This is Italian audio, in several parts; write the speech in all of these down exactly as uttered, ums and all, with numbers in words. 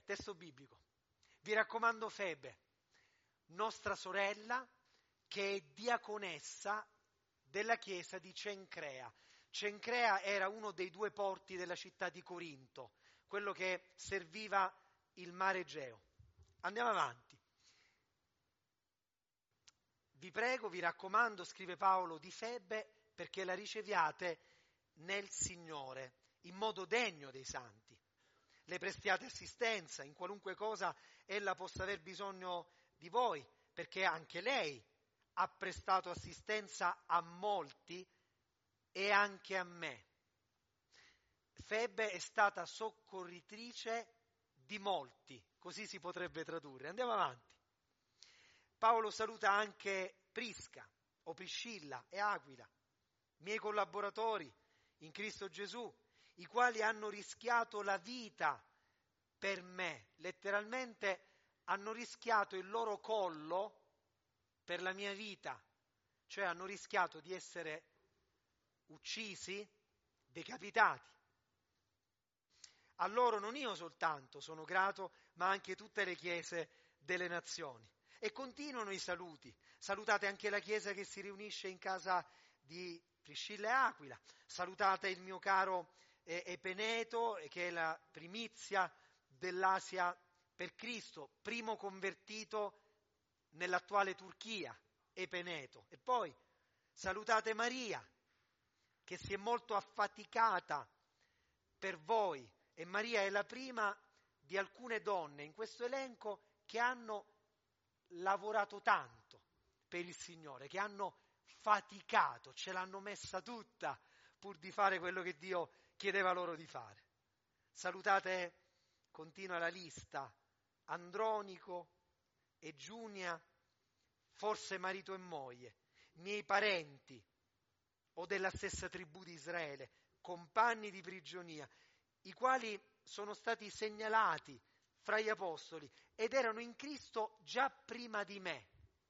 testo biblico. Vi raccomando Febe, nostra sorella, che è diaconessa della chiesa di Cencrea. Cencrea era uno dei due porti della città di Corinto, quello che serviva il mare Egeo. Andiamo avanti. Vi prego, vi raccomando, scrive Paolo, di Febe, perché la riceviate nel Signore, in modo degno dei santi. Le prestiate assistenza in qualunque cosa ella possa aver bisogno di voi, perché anche lei ha prestato assistenza a molti e anche a me. Febe è stata soccorritrice di molti, così si potrebbe tradurre. Andiamo avanti. Paolo saluta anche Prisca, o Priscilla e Aquila, miei collaboratori in Cristo Gesù, i quali hanno rischiato la vita per me, letteralmente hanno rischiato il loro collo per la mia vita, cioè hanno rischiato di essere uccisi, decapitati. A loro non io soltanto sono grato, ma anche tutte le chiese delle nazioni. E continuano i saluti. Salutate anche la chiesa che si riunisce in casa di Priscilla e Aquila. Salutate il mio caro eh, Epeneto, che è la primizia dell'Asia per Cristo, primo convertito nell'attuale Turchia, Epeneto. E poi salutate Maria, che si è molto affaticata per voi. E Maria è la prima di alcune donne in questo elenco che hanno lavorato tanto per il Signore, che hanno faticato, ce l'hanno messa tutta pur di fare quello che Dio chiedeva loro di fare. Salutate, continua la lista, Andronico e Giunia, forse marito e moglie, miei parenti o della stessa tribù di Israele, compagni di prigionia, i quali sono stati segnalati fra gli apostoli ed erano in Cristo già prima di me.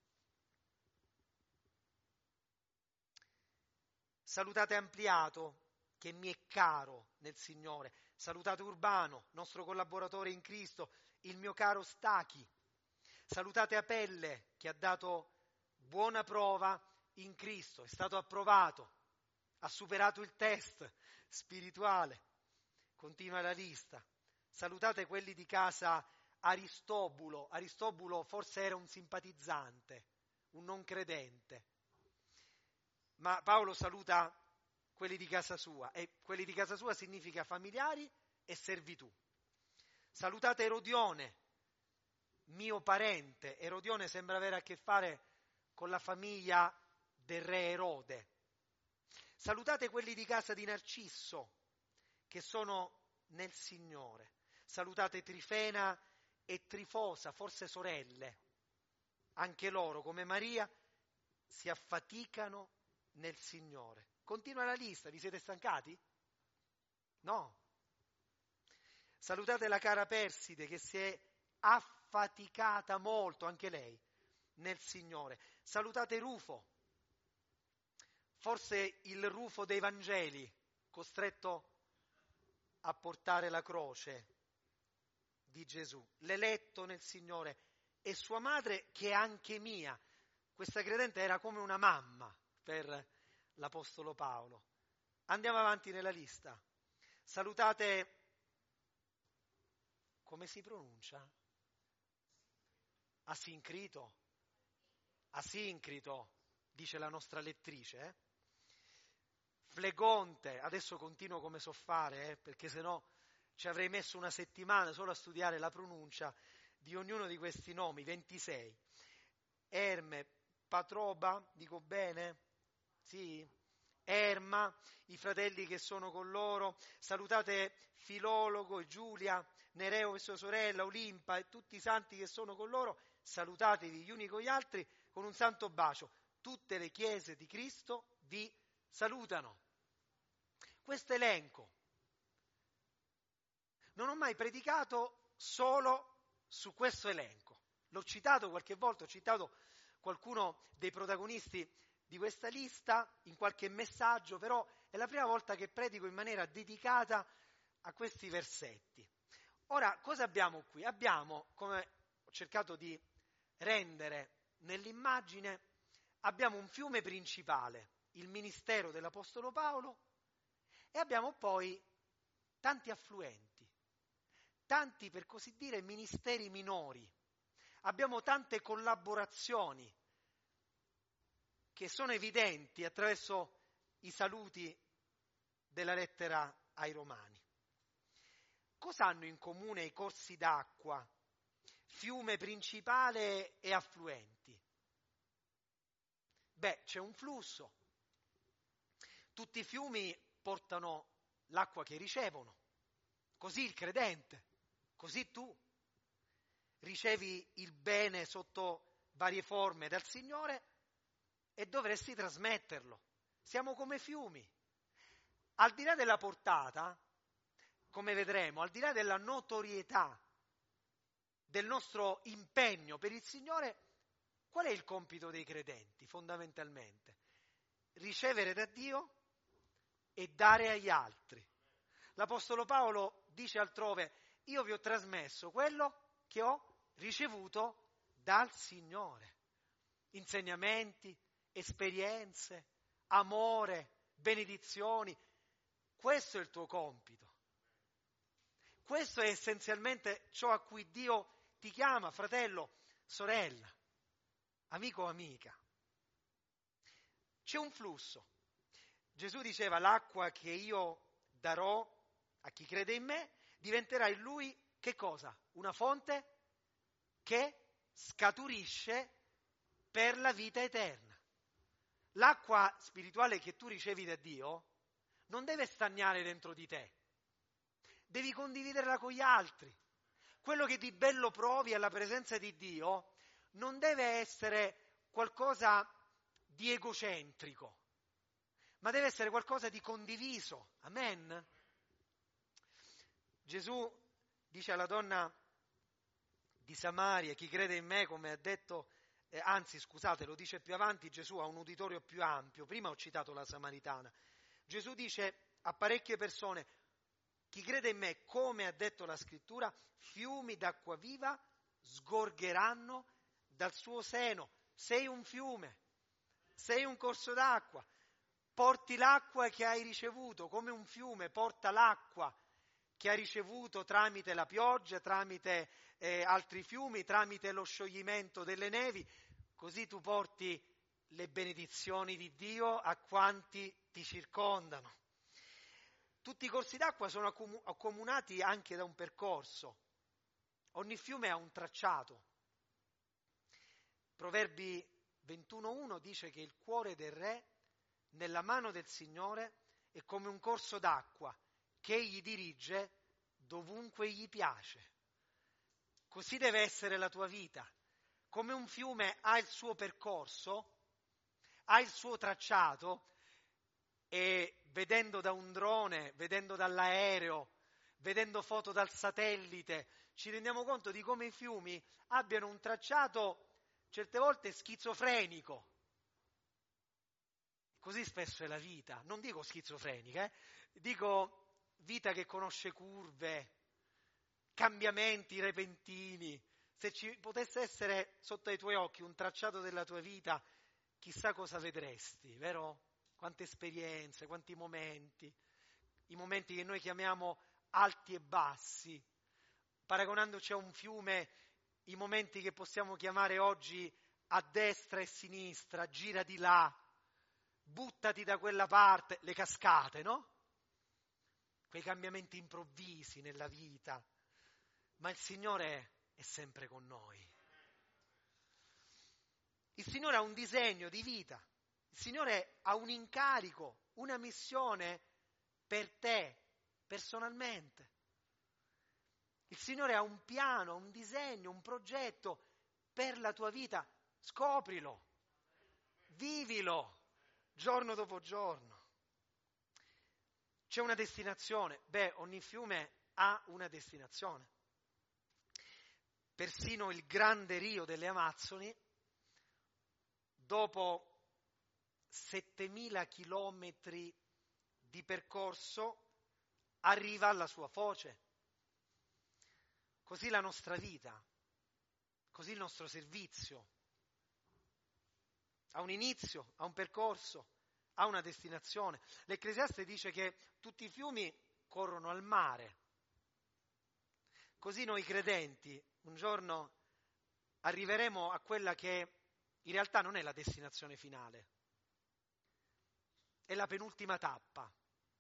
Salutate Ampliato, che mi è caro nel Signore. Salutate Urbano, nostro collaboratore in Cristo, il mio caro Stachi. Salutate Apelle, che ha dato buona prova in Cristo, è stato approvato, ha superato il test spirituale. Continua la lista. Salutate quelli di casa Aristobulo. Aristobulo forse era un simpatizzante, un non credente. Ma Paolo saluta quelli di casa sua, e quelli di casa sua significa familiari e servitù. Salutate Erodione, mio parente. Erodione sembra avere a che fare con la famiglia del re Erode. Salutate quelli di casa di Narcisso, che sono nel Signore. Salutate Trifena e Trifosa, forse sorelle. Anche loro, come Maria, si affaticano nel Signore. Continua la lista, vi siete stancati? No. Salutate la cara Perside, che si è affaticata molto, anche lei, nel Signore. Salutate Rufo, forse il Rufo dei Vangeli, costretto a portare la croce di Gesù, l'eletto nel Signore, e sua madre, che è anche mia. Questa credente era come una mamma per l'Apostolo Paolo. Andiamo avanti nella lista. Salutate, come si pronuncia? Asincrito. Asincrito, dice la nostra lettrice. Eh? Flegonte, adesso continuo come so fare, eh, perché sennò ci avrei messo una settimana solo a studiare la pronuncia di ognuno di questi nomi, ventisei. Erme, Patroba, dico bene? Sì? Erma, i fratelli che sono con loro. Salutate Filologo, Giulia, Nereo e sua sorella, Olimpa e tutti i santi che sono con loro. Salutatevi gli uni con gli altri con un santo bacio. Tutte le chiese di Cristo vi salutano. Questo elenco. Non ho mai predicato solo su questo elenco. L'ho citato qualche volta, ho citato qualcuno dei protagonisti di questa lista in qualche messaggio, però è la prima volta che predico in maniera dedicata a questi versetti. Ora, cosa abbiamo qui? Abbiamo, come ho cercato di rendere nell'immagine, abbiamo un fiume principale, il ministero dell'Apostolo Paolo, e abbiamo poi tanti affluenti, tanti, per così dire, ministeri minori. Abbiamo tante collaborazioni che sono evidenti attraverso i saluti della lettera ai Romani. Cosa hanno in comune i corsi d'acqua, fiume principale e affluenti? Beh, c'è un flusso. Tutti i fiumi portano l'acqua che ricevono. Così il credente, così tu ricevi il bene sotto varie forme dal Signore e dovresti trasmetterlo. Siamo come fiumi. Al di là della portata, come vedremo, al di là della notorietà del nostro impegno per il Signore, qual è il compito dei credenti fondamentalmente? Ricevere da Dio e dare agli altri. L'Apostolo Paolo dice altrove: io vi ho trasmesso quello che ho ricevuto dal Signore. Insegnamenti, esperienze, amore, benedizioni. Questo è il tuo compito. Questo è essenzialmente ciò a cui Dio ti chiama, fratello, sorella, amico o amica. C'è un flusso. Gesù diceva: l'acqua che io darò a chi crede in me diventerà in lui che cosa? Una fonte che scaturisce per la vita eterna. L'acqua spirituale che tu ricevi da Dio non deve stagnare dentro di te. Devi condividerla con gli altri. Quello che di bello provi alla presenza di Dio non deve essere qualcosa di egocentrico, ma deve essere qualcosa di condiviso. Amen? Gesù dice alla donna di Samaria: chi crede in me, come ha detto, eh, anzi scusate, lo dice più avanti, Gesù ha un uditorio più ampio. Prima ho citato la Samaritana. Gesù dice a parecchie persone: chi crede in me, come ha detto la Scrittura, fiumi d'acqua viva sgorgeranno dal suo seno. Sei un fiume, sei un corso d'acqua, porti l'acqua che hai ricevuto, come un fiume porta l'acqua che ha ricevuto tramite la pioggia, tramite eh, altri fiumi, tramite lo scioglimento delle nevi, così tu porti le benedizioni di Dio a quanti ti circondano. Tutti i corsi d'acqua sono accomunati anche da un percorso. Ogni fiume ha un tracciato. Proverbi ventuno uno dice che il cuore del re nella mano del Signore è come un corso d'acqua che egli dirige dovunque gli piace. Così deve essere la tua vita. Come un fiume ha il suo percorso, ha il suo tracciato, e vedendo da un drone, vedendo dall'aereo, vedendo foto dal satellite, ci rendiamo conto di come i fiumi abbiano un tracciato certe volte schizofrenico. Così spesso è la vita, non dico schizofrenica, eh? Dico vita che conosce curve, cambiamenti repentini. Se ci potesse essere sotto ai tuoi occhi un tracciato della tua vita, chissà cosa vedresti, vero? Quante esperienze, quanti momenti, i momenti che noi chiamiamo alti e bassi, paragonandoci a un fiume, i momenti che possiamo chiamare oggi a destra e sinistra, gira di là, buttati da quella parte, le cascate, no? Quei cambiamenti improvvisi nella vita, ma il Signore è sempre con noi. Il Signore ha un disegno di vita, il Signore ha un incarico, una missione per te, personalmente. Il Signore ha un piano, un disegno, un progetto per la tua vita. Scoprilo, vivilo, giorno dopo giorno. C'è una destinazione? Beh, ogni fiume ha una destinazione. Persino il grande Rio delle Amazzoni, dopo settemila chilometri di percorso, arriva alla sua foce. così la nostra vita, così il nostro servizio. Ha un inizio, ha un percorso, ha una destinazione. L'Ecclesiaste dice che tutti i fiumi corrono al mare. Così noi credenti un giorno arriveremo a quella che in realtà non è la destinazione finale, è la penultima tappa.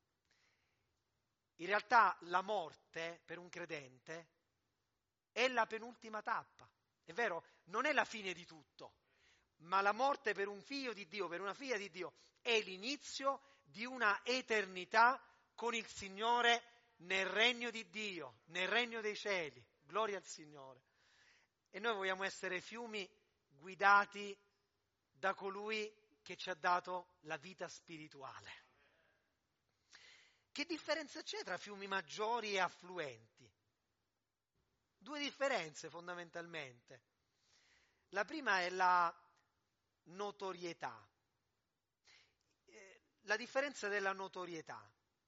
In realtà la morte per un credente è la penultima tappa. È vero, non è la fine di tutto, ma la morte per un figlio di Dio, per una figlia di Dio, è l'inizio di una eternità con il Signore nel regno di Dio, nel regno dei cieli. Gloria al Signore. E noi vogliamo essere fiumi guidati da colui che ci ha dato la vita spirituale. Che differenza c'è tra fiumi maggiori e affluenti? Due differenze fondamentalmente. La prima è la notorietà. Eh, la differenza della notorietà.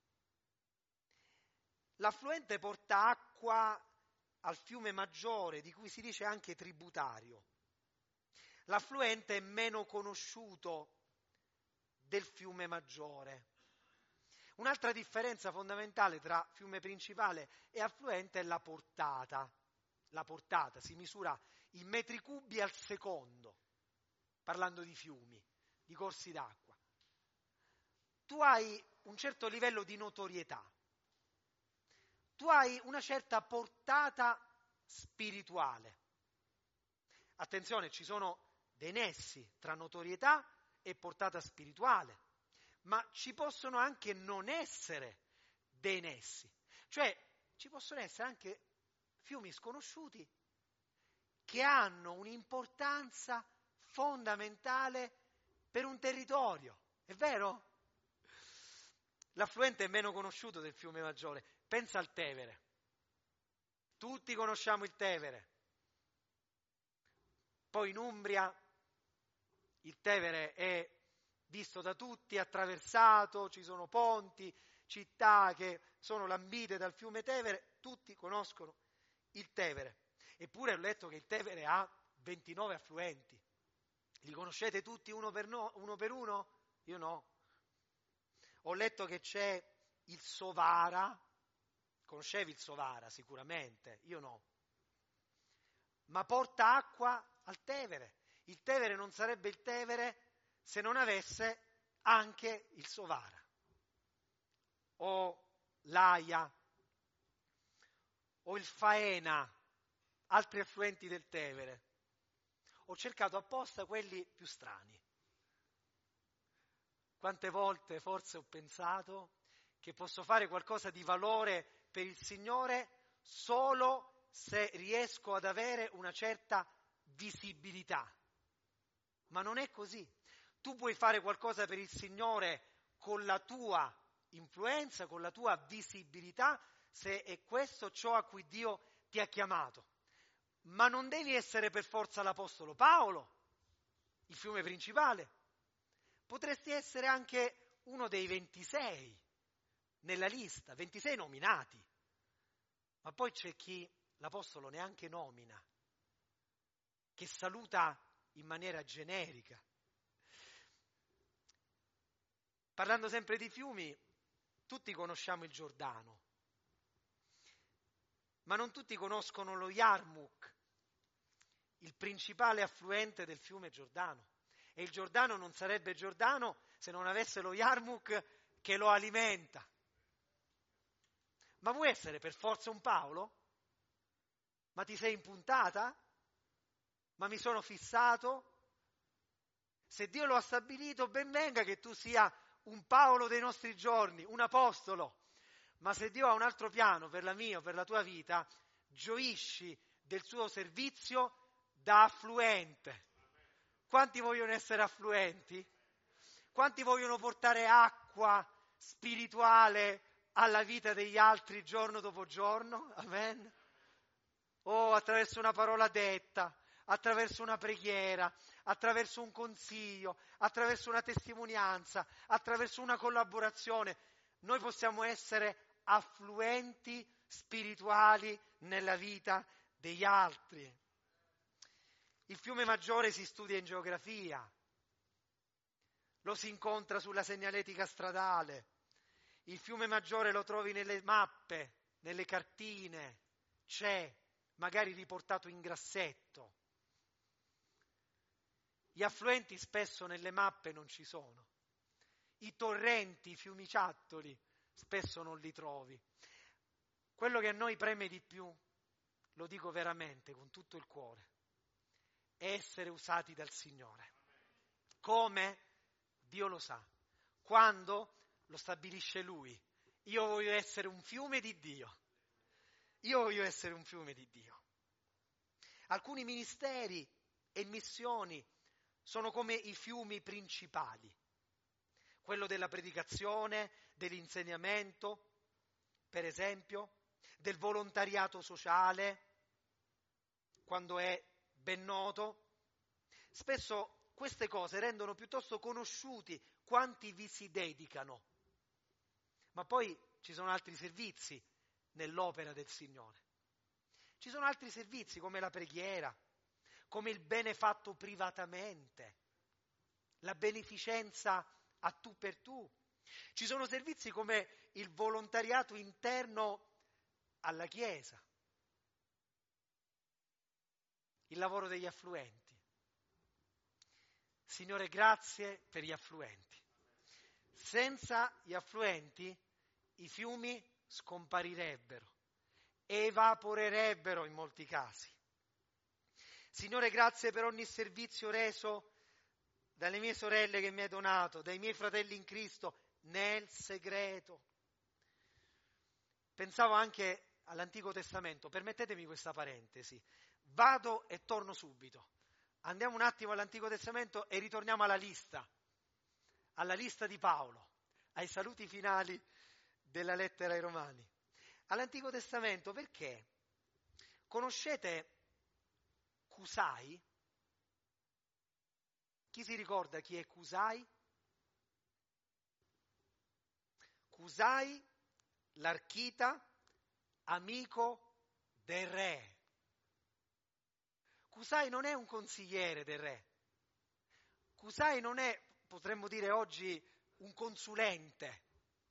L'affluente porta acqua al fiume maggiore, di cui si dice anche tributario. L'affluente è meno conosciuto del fiume maggiore. Un'altra differenza fondamentale tra fiume principale e affluente è la portata. La portata si misura in metri cubi al secondo, parlando di fiumi, di corsi d'acqua. Tu hai un certo livello di notorietà, tu hai una certa portata spirituale. Attenzione, ci sono dei nessi tra notorietà e portata spirituale, ma ci possono anche non essere dei nessi, cioè ci possono essere anche fiumi sconosciuti che hanno un'importanza fondamentale per un territorio, è vero? L'affluente è meno conosciuto del fiume maggiore, pensa al Tevere, tutti conosciamo il Tevere, poi in Umbria il Tevere è visto da tutti, attraversato, ci sono ponti, città che sono lambite dal fiume Tevere, tutti conoscono il Tevere. Eppure ho letto che il Tevere ha ventinove affluenti. Li conoscete tutti uno per, no, uno per uno? Io no. Ho letto che c'è il Sovara, conoscevi il Sovara sicuramente, io no. Ma porta acqua al Tevere. Il Tevere non sarebbe il Tevere se non avesse anche il Sovara, o l'Aia, o il Faena, altri affluenti del Tevere. Ho cercato apposta quelli più strani. Quante volte forse ho pensato che posso fare qualcosa di valore per il Signore solo se riesco ad avere una certa visibilità. Ma non è così. Tu puoi fare qualcosa per il Signore con la tua influenza, con la tua visibilità, se è questo ciò a cui Dio ti ha chiamato. Ma non devi essere per forza l'Apostolo Paolo, il fiume principale. Potresti essere anche uno dei ventisei nella lista, ventisei nominati. Ma poi c'è chi l'Apostolo neanche nomina, che saluta in maniera generica. Parlando sempre di fiumi, tutti conosciamo il Giordano, ma non tutti conoscono lo Yarmuk, il principale affluente del fiume Giordano. E il Giordano non sarebbe Giordano se non avesse lo Yarmuk che lo alimenta. Ma vuoi essere per forza un Paolo? Ma ti sei impuntata? Ma mi sono fissato? Se Dio lo ha stabilito, ben venga che tu sia un Paolo dei nostri giorni, un apostolo. Ma se Dio ha un altro piano per la mia o per la tua vita, gioisci del suo servizio da affluente. Quanti vogliono essere affluenti? Quanti vogliono portare acqua spirituale alla vita degli altri giorno dopo giorno? Amen? O attraverso una parola detta, attraverso una preghiera, attraverso un consiglio, attraverso una testimonianza, attraverso una collaborazione. Noi possiamo essere affluenti spirituali nella vita degli altri. Il fiume Maggiore si studia in geografia, lo si incontra sulla segnaletica stradale, il fiume Maggiore lo trovi nelle mappe, nelle cartine, c'è, magari riportato in grassetto. Gli affluenti spesso nelle mappe non ci sono, i torrenti, i fiumiciattoli spesso non li trovi. Quello che a noi preme di più, lo dico veramente con tutto il cuore, è essere usati dal Signore. Come? Dio lo sa. Quando? Lo stabilisce Lui. Io voglio essere un fiume di Dio. Io voglio essere un fiume di Dio. Alcuni ministeri e missioni sono come i fiumi principali. Quello della predicazione, dell'insegnamento, per esempio, del volontariato sociale, quando è ben noto. Spesso queste cose rendono piuttosto conosciuti quanti vi si dedicano. Ma poi ci sono altri servizi nell'opera del Signore. Ci sono altri servizi come la preghiera, come il bene fatto privatamente, la beneficenza a tu per tu. Ci sono servizi come il volontariato interno alla Chiesa, il lavoro degli affluenti. Signore, grazie per gli affluenti. Senza gli affluenti i fiumi scomparirebbero, evaporerebbero in molti casi. Signore, grazie per ogni servizio reso dalle mie sorelle che mi hai donato, dai miei fratelli in Cristo, nel segreto. Pensavo anche all'Antico Testamento, permettetemi questa parentesi, vado e torno subito. Andiamo un attimo all'Antico Testamento e ritorniamo alla lista, alla lista di Paolo, ai saluti finali della lettera ai Romani. All'Antico Testamento perché? Conoscete Cusai? Chi si ricorda chi è Cusai? Cusai, l'archita, amico del re. Cusai non è un consigliere del re. Cusai non è, potremmo dire oggi, un consulente.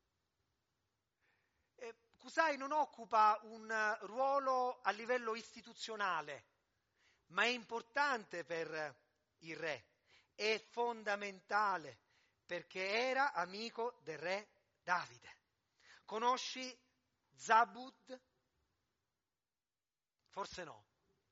Eh, Cusai non occupa un ruolo a livello istituzionale, ma è importante per il re. È fondamentale perché era amico del re Davide. Conosci Zabud? Forse no.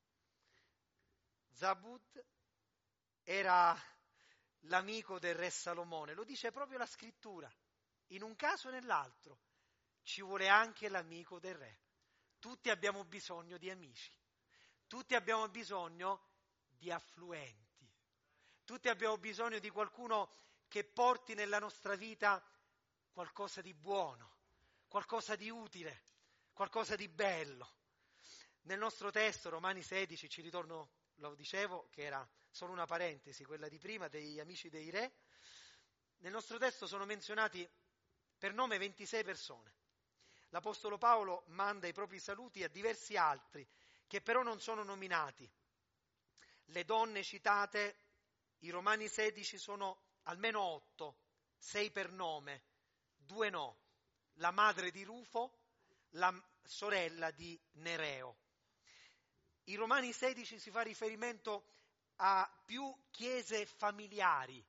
Zabud era l'amico del re Salomone, lo dice proprio la scrittura. In un caso e nell'altro ci vuole anche l'amico del re. Tutti abbiamo bisogno di amici, tutti abbiamo bisogno di affluenti. Tutti abbiamo bisogno di qualcuno che porti nella nostra vita qualcosa di buono, qualcosa di utile, qualcosa di bello. Nel nostro testo, Romani sedici, ci ritorno, lo dicevo, che era solo una parentesi, quella di prima, degli amici dei re. Nel nostro testo sono menzionati per nome ventisei persone. L'Apostolo Paolo manda i propri saluti a diversi altri, che però non sono nominati. Le donne citate, i Romani sedici, sono almeno otto, sei per nome, due no, la madre di Rufo, la sorella di Nereo. I Romani sedici si fa riferimento a più chiese familiari,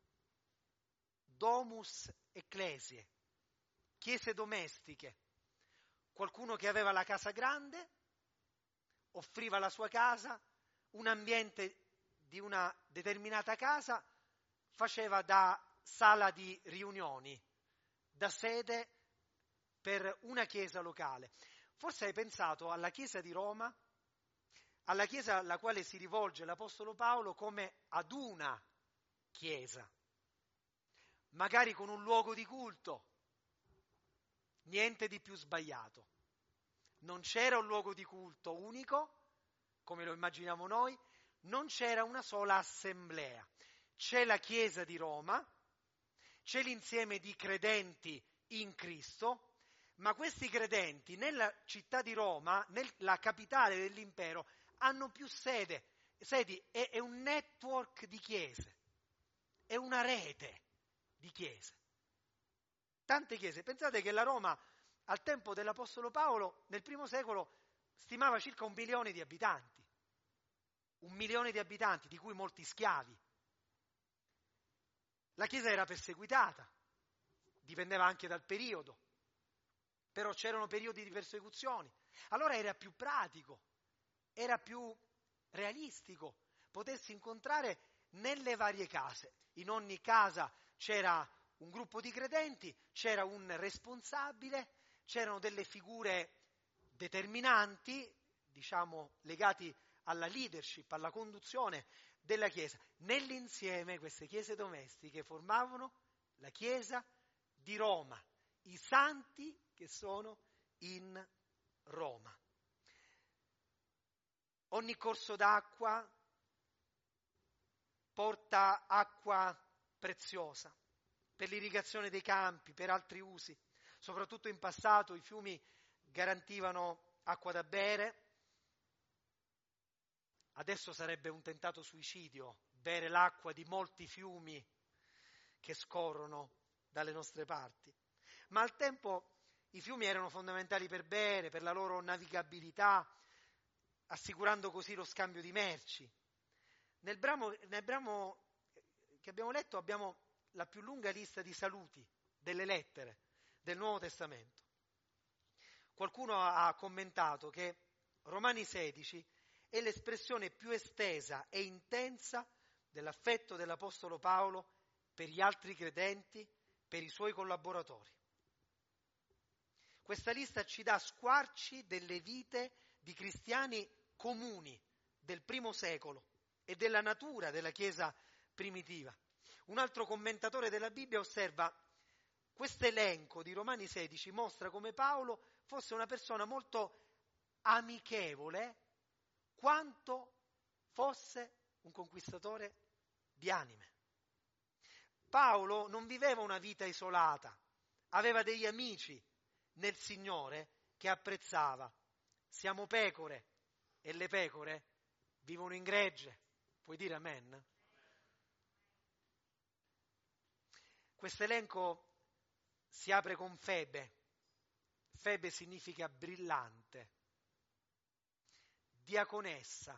domus ecclesiae, chiese domestiche, qualcuno che aveva la casa grande, offriva la sua casa, un ambiente di una determinata casa faceva da sala di riunioni, da sede per una chiesa locale. Forse hai pensato alla chiesa di Roma, alla chiesa alla quale si rivolge l'Apostolo Paolo come ad una chiesa, magari con un luogo di culto, niente di più sbagliato. Non c'era un luogo di culto unico, come lo immaginiamo noi, non c'era una sola assemblea. C'è la Chiesa di Roma, c'è l'insieme di credenti in Cristo, Ma questi credenti nella città di Roma, nella capitale dell'impero, hanno più sede, sedi, è, è un network di chiese, è una rete di chiese. Tante chiese. Pensate che la Roma al tempo dell'Apostolo Paolo, nel primo secolo, stimava circa un milione di abitanti. Un milione di abitanti, di cui molti schiavi. La Chiesa era perseguitata, dipendeva anche dal periodo, però c'erano periodi di persecuzioni. Allora era più pratico, era più realistico potersi incontrare nelle varie case. In ogni casa c'era un gruppo di credenti, c'era un responsabile, c'erano delle figure determinanti, diciamo legati alla leadership, alla conduzione della Chiesa. Nell'insieme queste chiese domestiche formavano la Chiesa di Roma, i santi che sono in Roma. Ogni corso d'acqua porta acqua preziosa per l'irrigazione dei campi, per altri usi. Soprattutto in passato i fiumi garantivano acqua da bere. Adesso sarebbe un tentato suicidio bere l'acqua di molti fiumi che scorrono dalle nostre parti. Ma al tempo i fiumi erano fondamentali per bere, per la loro navigabilità, assicurando così lo scambio di merci. Nel brano, nel brano che abbiamo letto abbiamo la più lunga lista di saluti delle lettere del Nuovo Testamento. Qualcuno ha commentato che Romani sedici è l'espressione più estesa e intensa dell'affetto dell'Apostolo Paolo per gli altri credenti, per i suoi collaboratori. Questa lista ci dà squarci delle vite di cristiani comuni del primo secolo e della natura della Chiesa primitiva. Un altro commentatore della Bibbia osserva: questo elenco di Romani sedici mostra come Paolo fosse una persona molto amichevole quanto fosse un conquistatore di anime. Paolo non viveva una vita isolata, aveva degli amici nel Signore che apprezzava. Siamo pecore e le pecore vivono in gregge. Puoi dire amen? Questo elenco si apre con Febe. Febe significa brillante, diaconessa.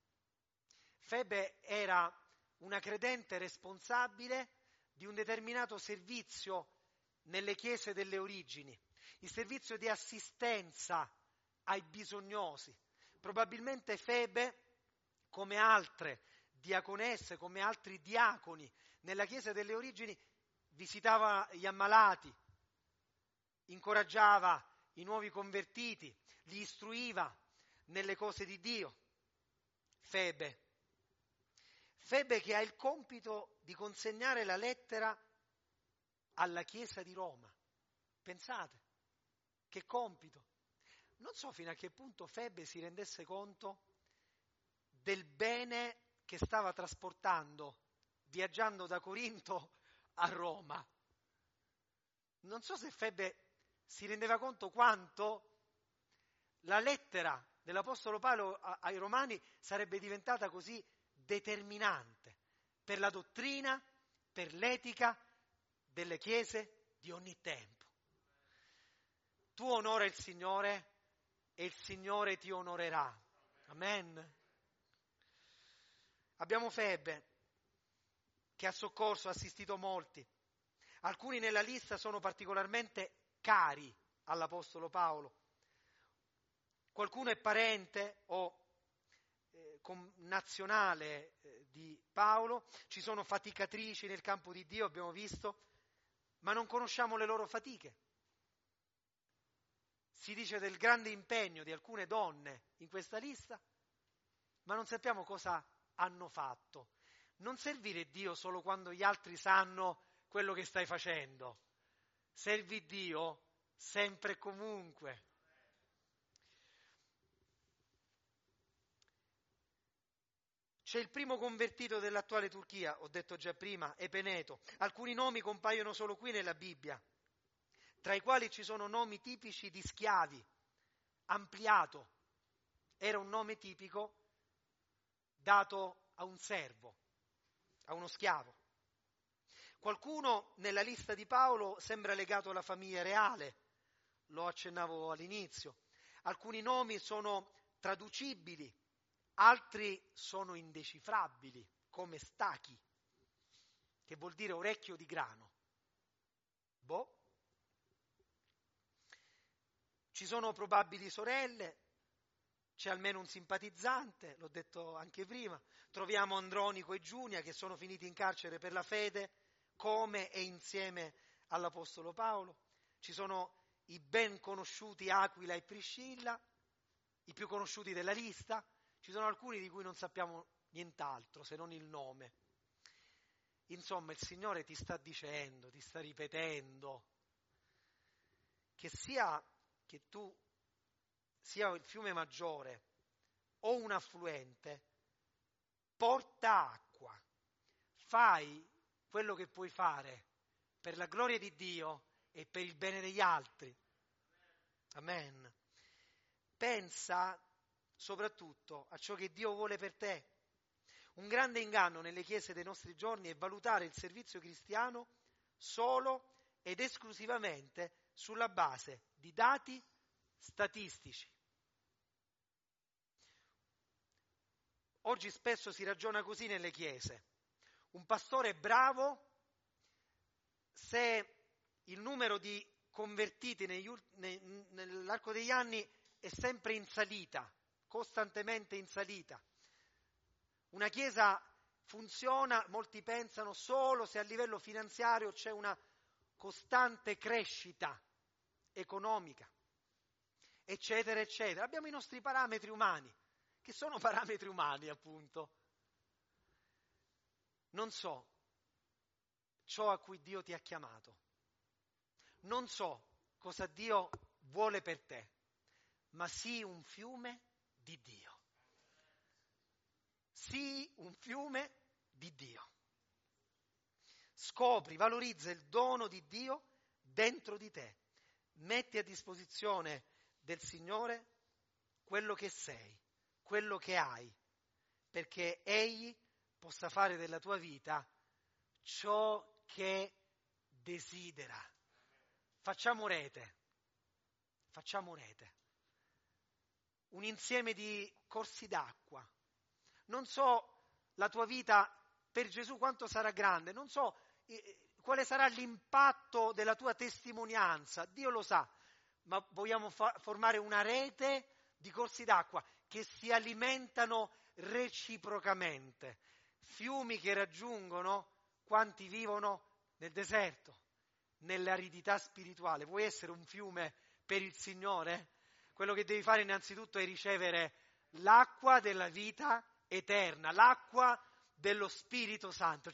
Febe era una credente responsabile di un determinato servizio nelle chiese delle origini, il servizio di assistenza ai bisognosi. Probabilmente Febe, come altre diaconesse, come altri diaconi nella chiesa delle origini, visitava gli ammalati, incoraggiava i nuovi convertiti, li istruiva nelle cose di Dio. Febe. Febe che ha il compito di consegnare la lettera alla Chiesa di Roma. Pensate, che compito. Non so fino a che punto Febe si rendesse conto del bene che stava trasportando, viaggiando da Corinto a Roma. Non so se Febe si rendeva conto quanto la lettera dell'Apostolo Paolo ai Romani sarebbe diventata così determinante per la dottrina, per l'etica delle chiese di ogni tempo. Tu onora il Signore e il Signore ti onorerà. Amen. Abbiamo Febe che ha soccorso, ha assistito molti. Alcuni nella lista sono particolarmente cari all'Apostolo Paolo. Qualcuno è parente o eh, connazionale eh, di Paolo. Ci sono faticatrici nel campo di Dio, abbiamo visto, ma non conosciamo le loro fatiche. Si dice del grande impegno di alcune donne in questa lista, ma non sappiamo cosa hanno fatto. Non servire Dio solo quando gli altri sanno quello che stai facendo. Servi Dio sempre e comunque. C'è il primo convertito dell'attuale Turchia, ho detto già prima, Epeneto. Alcuni nomi compaiono solo qui nella Bibbia. tra i quali ci sono nomi tipici di schiavi. Ampliato era un nome tipico dato a un servo, a uno schiavo. Qualcuno nella lista di Paolo sembra legato alla famiglia reale, lo accennavo all'inizio. Alcuni nomi sono traducibili, altri sono indecifrabili, come Stachi, che vuol dire orecchio di grano. Boh. Ci sono probabili sorelle, c'è almeno un simpatizzante, l'ho detto anche prima. Troviamo Andronico e Giunia che sono finiti in carcere per la fede, come e insieme all'Apostolo Paolo. Ci sono i ben conosciuti Aquila e Priscilla, i più conosciuti della lista. Ci sono alcuni di cui non sappiamo nient'altro se non il nome. Insomma, il Signore ti sta dicendo, ti sta ripetendo, che sia che tu sia il fiume Maggiore o un affluente, porta acqua. Fai quello che puoi fare per la gloria di Dio e per il bene degli altri. Amen. Pensa soprattutto a ciò che Dio vuole per te. Un grande inganno nelle chiese dei nostri giorni è valutare il servizio cristiano solo ed esclusivamente sulla base di dati statistici. Oggi spesso si ragiona così nelle chiese. Un pastore è bravo se il numero di convertiti negli, ne, nell'arco degli anni è sempre in salita, costantemente in salita. Una chiesa funziona, molti pensano, solo se a livello finanziario c'è una costante crescita economica, eccetera, eccetera. Abbiamo i nostri parametri umani, che sono parametri umani, appunto. Non so ciò a cui Dio ti ha chiamato. Non so cosa Dio vuole per te, ma sii un fiume di Dio. Sii un fiume di Dio. Scopri, valorizza il dono di Dio dentro di te. Metti a disposizione del Signore quello che sei, quello che hai, perché Egli possa fare della tua vita ciò che desidera. Facciamo rete, facciamo rete. Un insieme di corsi d'acqua. Non so la tua vita per Gesù quanto sarà grande, non so eh, quale sarà l'impatto della tua testimonianza, Dio lo sa, ma vogliamo fa- formare una rete di corsi d'acqua che si alimentano reciprocamente, fiumi che raggiungono quanti vivono nel deserto, nell'aridità spirituale. Vuoi essere un fiume per il Signore? Quello che devi fare innanzitutto è ricevere l'acqua della vita eterna, l'acqua dello Spirito Santo.